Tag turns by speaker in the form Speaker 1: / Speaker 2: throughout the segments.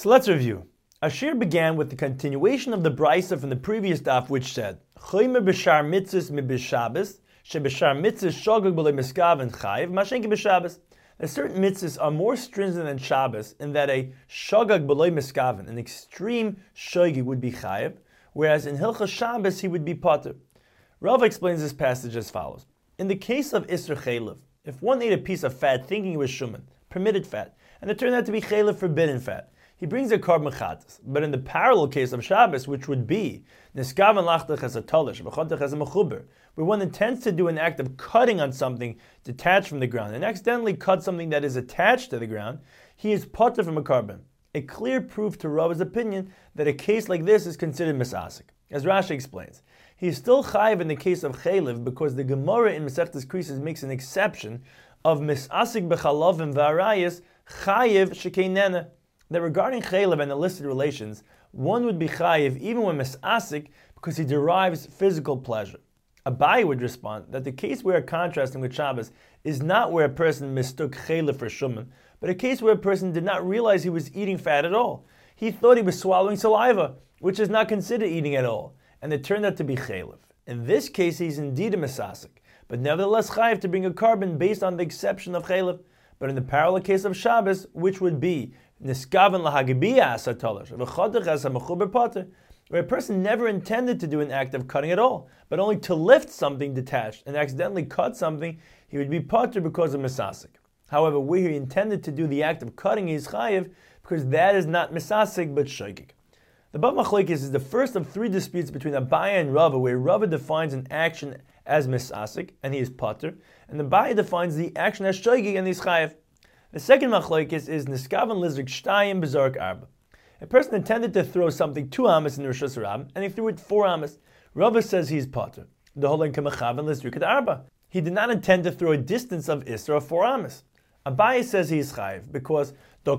Speaker 1: So let's review. Ashir began with the continuation of the brisa from the previous daf, which said, "Choymer b'shar mitzvos mib'Shabbos, sheb'shar mitzvos shogeg b'lo miskaven chayiv, mashenki b'Shabbos." That certain mitzvahs are more stringent than Shabbos in that a shogeg b'lo miskaven, an extreme shogeg, would be chayiv, whereas in Hilchos Shabbos he would be pater. Rav explains this passage as follows: in the case of Isser Chaylev, if one ate a piece of fat thinking it was shuman, permitted fat, and it turned out to be Chaylev, forbidden fat, he brings a korban chatas. But in the parallel case of Shabbos, which would be niskaven lachtach as a talish, v'chontach as a mechuber, where one intends to do an act of cutting on something detached from the ground, and accidentally cut something that is attached to the ground, he is pater from a korban. A clear proof to Rav's opinion that a case like this is considered misasik. As Rashi explains, he is still chayiv in the case of chaylev because the Gemara in Masechtas Krisos makes an exception of misasik b'chalavim v'arayis chayiv shekeinena. That regarding chaylev and illicit relations, one would be chayiv even when misasik because he derives physical pleasure. Abaye would respond that the case we are contrasting with Shabbos is not where a person mistook chaylev for shuman, but a case where a person did not realize he was eating fat at all. He thought he was swallowing saliva, which is not considered eating at all, and it turned out to be chaylev. In this case, he's indeed a misasik, but nevertheless chayiv to bring a korban based on the exception of chaylev. But in the parallel case of Shabbos, which would be niskaven lahagibiya asar talish, v'chodach as hamechuber pater, where a person never intended to do an act of cutting at all, but only to lift something detached and accidentally cut something, he would be pater because of misasik. However, where he intended to do the act of cutting, he is chayiv because that is not misasik but shogeg. The Bab Machlokes is the first of three disputes between Abaye and Rava, where Rava defines an action as misasik and he is pater, and Abaye defines the action as shogeg and he is chayiv. The second Machlokes is niskaven lizrik shtayim b'zarek arba. A person intended to throw something 2 amas in the Rosh Hashanah, and he threw it 4 amas. Rava says he is pater. The holen k'mechaven lizrik at arba. He did not intend to throw a distance of Isra of 4 amas. Abaye says he is chayiv because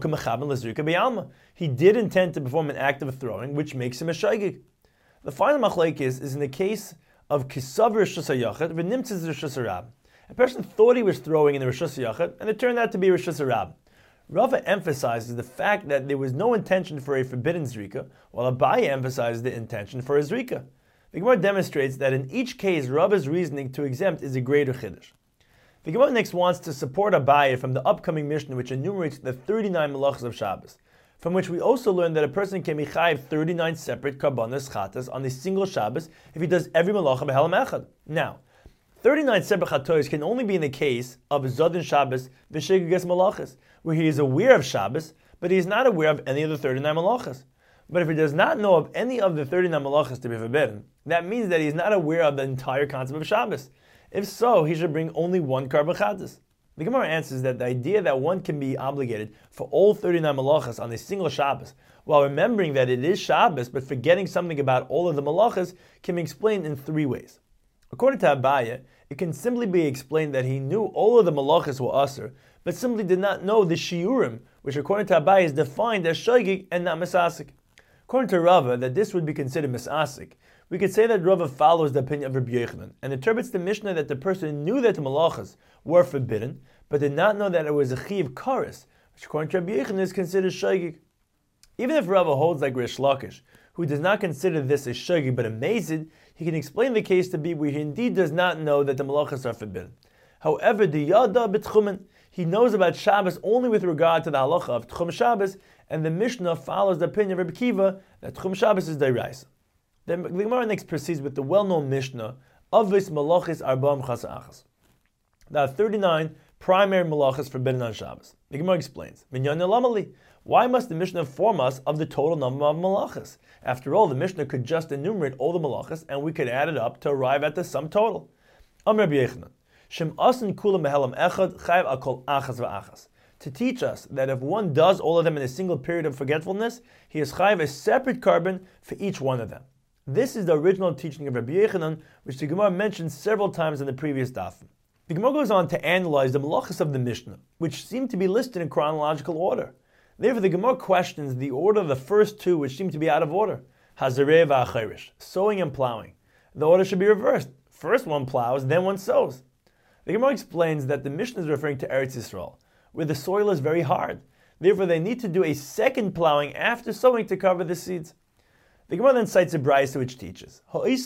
Speaker 1: he did intend to perform an act of throwing, which makes him a shogeg. The final machlokes is in the case of kisav Rosh Hashanah v'nimtzes Rosh Hashanah. A person thought he was throwing in the Rosh Hashanah, and it turned out to be Rosh Hashanah. Rava emphasizes the fact that there was no intention for a forbidden zrika, while Abaye emphasizes the intention for a zrika. The Gemara demonstrates that in each case, Rava's reasoning to exempt is a greater chiddush. The Gemara next wants to support Abaye from the upcoming Mishnah, which enumerates the 39 malachas of Shabbos, from which we also learn that a person can be chayiv 39 separate karbanos chatas on a single Shabbos if he does every malacha b'helam echad. Now, 39 separate chatois can only be in the case of Zodin Shabbos v'shegeges malachas, where he is aware of Shabbos, but he is not aware of any of the 39 malachas. But if he does not know of any of the 39 malachas to be forbidden, that means that he is not aware of the entire concept of Shabbos. If so, he should bring only 1 karban chatas. The Gemara answers that the idea that one can be obligated for all 39 malachas on a single Shabbos, while remembering that it is Shabbos but forgetting something about all of the malachas, can be explained in 3 ways. According to Abaye, it can simply be explained that he knew all of the malachas were asur, but simply did not know the shiurim, which according to Abaye is defined as shogeg and not misasik. According to Rava, that this would be considered misasik, we could say that Rava follows the opinion of Rabbi Yochanan and interprets the Mishnah that the person knew that the malachas were forbidden, but did not know that it was a chiv kares, which according to Rabbi Yochanan is considered shogeg. Even if Rava holds like Rish Lakish, who does not consider this a shogeg but a mazid, he can explain the case to be where he indeed does not know that the malachas are forbidden. However, the yada b'tchumen, he knows about Shabbos only with regard to the halacha of Tchum Shabbos, and the Mishnah follows the opinion of Rabbi Kiva that Tchum Shabbos is deraisa. The Gemara next proceeds with the well-known Mishnah of this malachis arba'am chasa achas. There are 39 primary malachas forbidden on Shabbos. The Gemara explains, why must the Mishnah inform us of the total number of malachas? After all, the Mishnah could just enumerate all the malachas and we could add it up to arrive at the sum total. Amar Rabbi Yochanan, Shem asin kula mehelam echad chayv akol achas va'achas. To teach us that if one does all of them in a single period of forgetfulness, he is chayv a separate korban for each one of them. This is the original teaching of Rabbi Yochanan, which the Gemara mentioned several times in the previous daf. The Gemara goes on to analyze the malachas of the Mishnah, which seem to be listed in chronological order. Therefore, the Gemara questions the order of the first 2, which seem to be out of order. Hazareh v'acherish, sowing and plowing. The order should be reversed. First one plows, then one sows. The Gemara explains that the Mishnah is referring to Eretz Yisrael, where the soil is very hard. Therefore, they need to do a second plowing after sowing to cover the seeds. The Gemara then cites a brayso which teaches,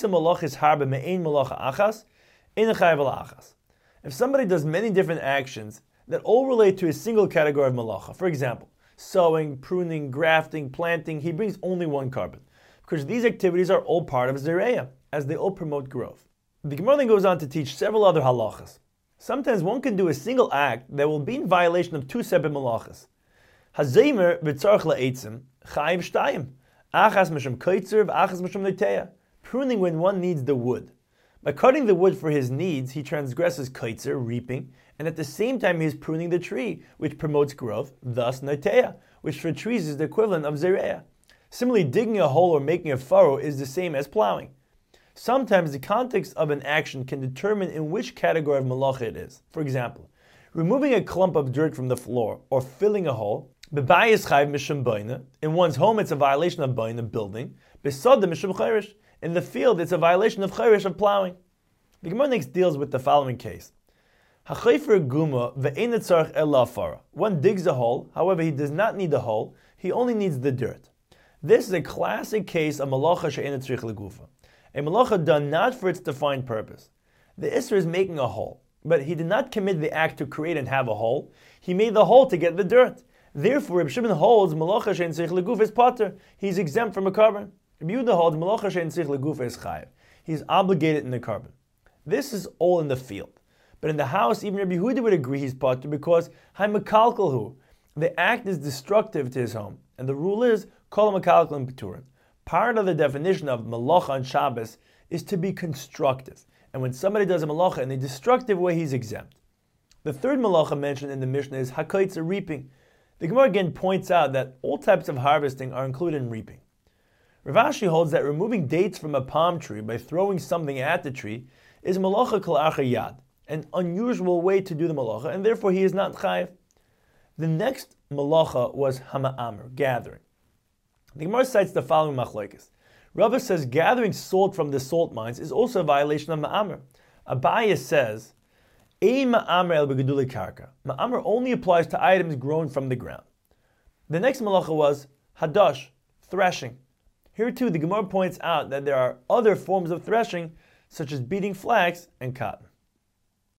Speaker 1: if somebody does many different actions that all relate to a single category of malacha, for example, sowing, pruning, grafting, planting, he brings only one carbon, because these activities are all part of Zereya, as they all promote growth. The Gemara then goes on to teach several other halachas. Sometimes one can do a single act that will be in violation of two separate malachas. Hazemer v'tzarch la'etzim chayiv shtayim. Achas mishum koitzer v'achas mishum neteya. Pruning when one needs the wood. By cutting the wood for his needs, he transgresses koitzer, reaping, and at the same time he is pruning the tree, which promotes growth, thus neteya, which for trees is the equivalent of zereya. Similarly, digging a hole or making a furrow is the same as plowing. Sometimes the context of an action can determine in which category of malacha it is. For example, removing a clump of dirt from the floor or filling a hole. Bebayis chayv mishum boina. In one's home, it's a violation of boina, building. Besada mishum chayrish. In the field, it's a violation of chayrish, of plowing. The Gemara next deals with the following case. Hachayfer guma ve'ein tzarich ela fara. One digs a hole, however, he does not need the hole, he only needs the dirt. This is a classic case of malacha she'ein tzarich legufa. A malacha done not for its defined purpose. The Isser is making a hole, but he did not commit the act to create and have a hole. He made the hole to get the dirt. Therefore, Reb Shimon holds malacha she'ein tzarich legufa is pater. He's exempt from a carbon. Reb Yehuda holds malacha she'ein tzarich legufa is chayiv. He's obligated in the carbon. This is all in the field. But in the house, even Reb Yehuda would agree he's pater because ha'mekalkalhu. The act is destructive to his home. And the rule is, kol ha'mekalkal and peturin. Part of the definition of malacha on Shabbos is to be constructive. And when somebody does a malacha in a destructive way, he's exempt. The third malacha mentioned in the Mishnah is hakaitza, reaping. The Gemara again points out that all types of harvesting are included in reaping. Rav Ashi holds that removing dates from a palm tree by throwing something at the tree is malacha kol acher yad, an unusual way to do the malacha, and therefore he is not chayiv. The next malacha was hama'amer, gathering. The Gemara cites the following machlokes. Rava says gathering salt from the salt mines is also a violation of ma'amer. Abaye says, ein ma'amer el begedulei karka. Ma'amer only applies to items grown from the ground. The next malacha was hadash, threshing. Here too, the Gemara points out that there are other forms of threshing, such as beating flax and cotton.